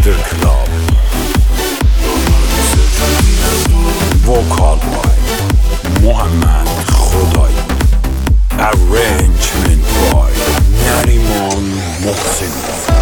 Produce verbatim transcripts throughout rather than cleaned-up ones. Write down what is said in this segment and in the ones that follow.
Master Club. Vocal by Muhammad Khodai. Arrangement by Nariman Mohsin.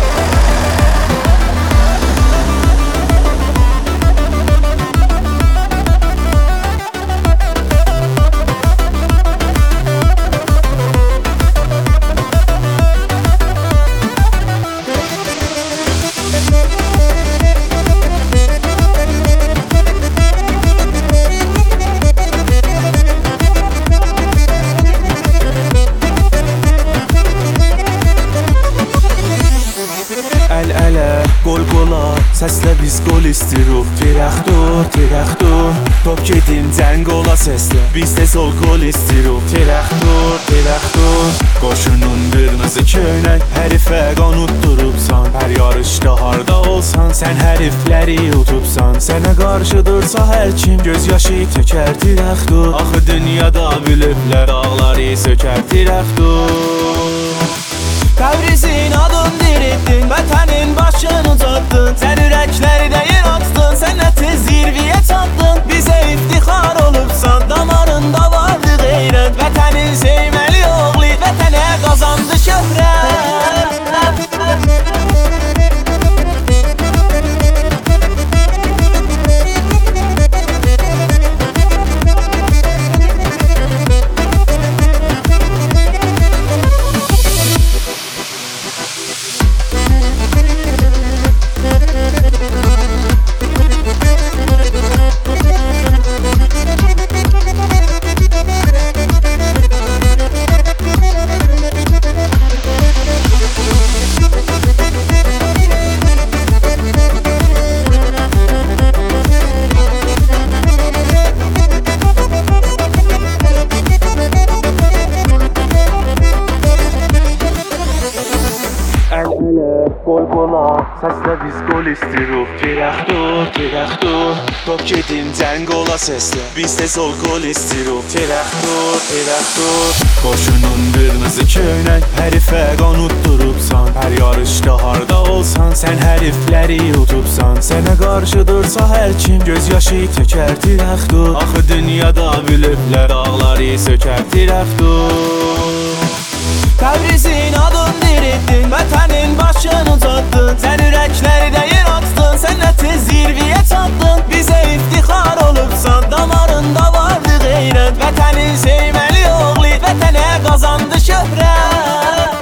Qol qola, səslə biz qol istiruq. Tirəxdur, tirəxdur, top gedim cəng ola səslə. Biz də sol qol istiruq. Tirəxdur, tirəxdur, qoşunun qırmızı köynək. Hərifə qanut durubsan, hər yarışda harda olsan, sən hərifləri utubsan. Sənə qarşı dursa hər kim göz yaşı tökər. Tirəxdur, axı dünyada bülüblər dağları sökər. Tirəxdur, Təbrizin adın diritdin, vətənin başını ucatdın. Sən ürəklərdə yer açdın, sən nə tez zirviyə çatdın. Bizə iftixar olubsan, damarında vardı qeyrət. Vətənin sevməli oğlu, vətənə qazandı şöhrət. Qol qola, səslə biz qol istiruq. Tirəxdur, tirəxdur, top gedim cəng ola səslə. Biz də sol qol istiruq. Tirəxdur, tirəxdur, qoşunun qırmızı köynək. Hərifə qanut durubsan, hər yarışda harda olsan, sən hərifləri utubsan. Sənə qarşı dursa hər kim göz yaşı tökər. Tirəxdur, axı dünyada bülüblər dağları sökər. Tirəxdur, Təbrizin adın diritdin, vətənin başını ucatdın. Sən ürəklərdə yer açdın, sən nə tez zirviyə çatdın. Bizə iftixar olubsan, damarında vardı qeyrət. Vətənin sevməli oğlu, vətənə qazandı şöhrət.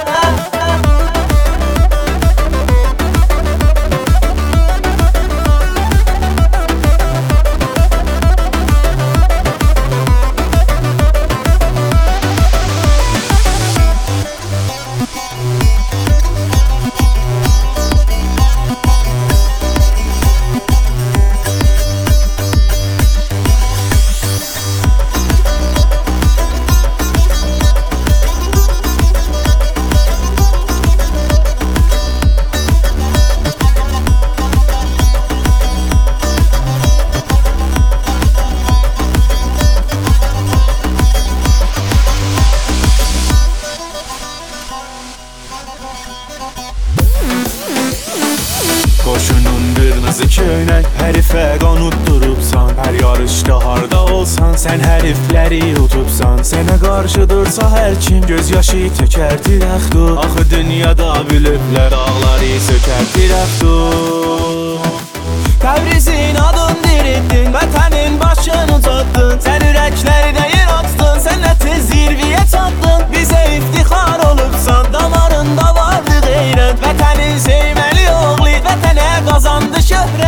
Qoşunun qırmızı köynək, hərifə qanut durubsan. Hər yarışda harda olsan, sən hərifləri utubsan. Sənə qarşı dursa hər kim göz yaşı tökər. Tirəxdur, axı dünyada bülüblər dağları sökər. Tirəxdur, Təbrizin adın diritdin, vətənin başını ucatdın. Sən ürəklərdə yer açdın, sən nə tez zirviyə çatdın. Bizə iftixar olubsan, damarında vardı qeyrət. Vətənin sevməli oğlu, vətənə qazandı şöhrət.